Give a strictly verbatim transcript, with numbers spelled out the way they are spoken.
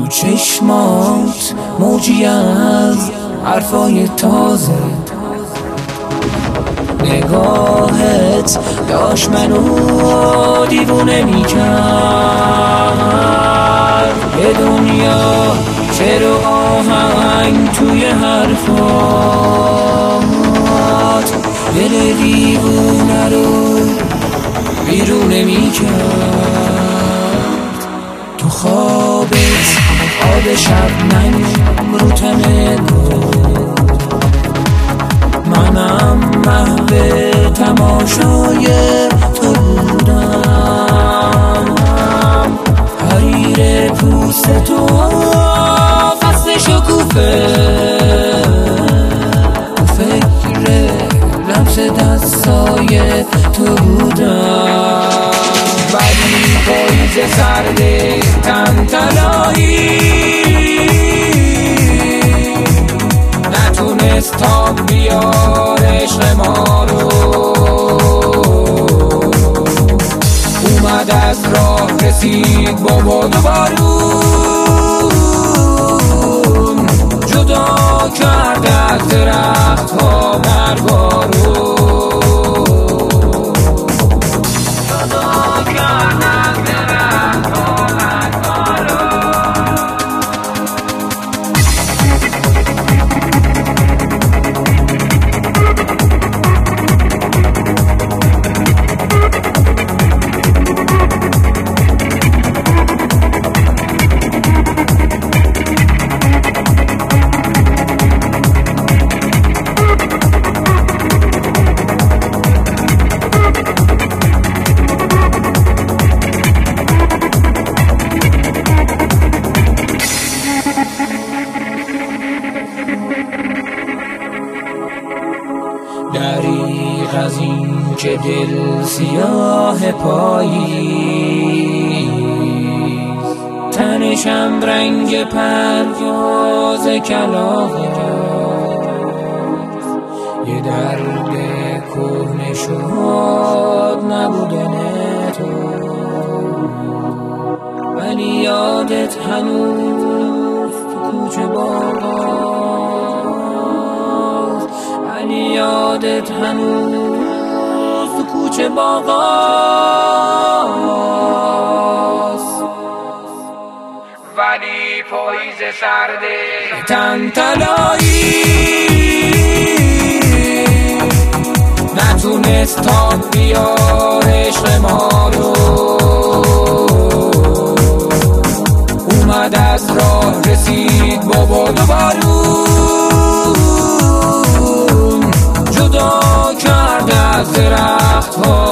تو چشمات موجی از حرفای تازه، نگاهت داشت منو دیوونه میکرد. یه دنیا چرا آهنگ توی حرفات، دل دیوونه رو بیرونه میکرد. تو خوابت آب شبنم رو تنه بود، منم محو تماشای تو بودم. حریر پوست تو فصل شکوفه، فکر لمس دستای تو بودم. ولی پاییز سرده تن تنایی نتونست تا بیار عشق ما رو. اومد از راه رسید با باد و بارون، جدا کرد از درخت ها برگا رو. جدا کرد از درخت ها برگا رو. دریغ از این که دل سیاه پاییز، تنشم رنگ پرواز کلاغه. یه درد کهنه شد نبودن تو، ولی یادت هنوز تو کوچه باغاست، ولی یادت هنوز تو کوچه باغاست. ولی پاییز سرده تن تنایی نتونست تا بیار عشق ما رو. اومد از راه رسید با باد و بارون، جدا کرد از درخت ها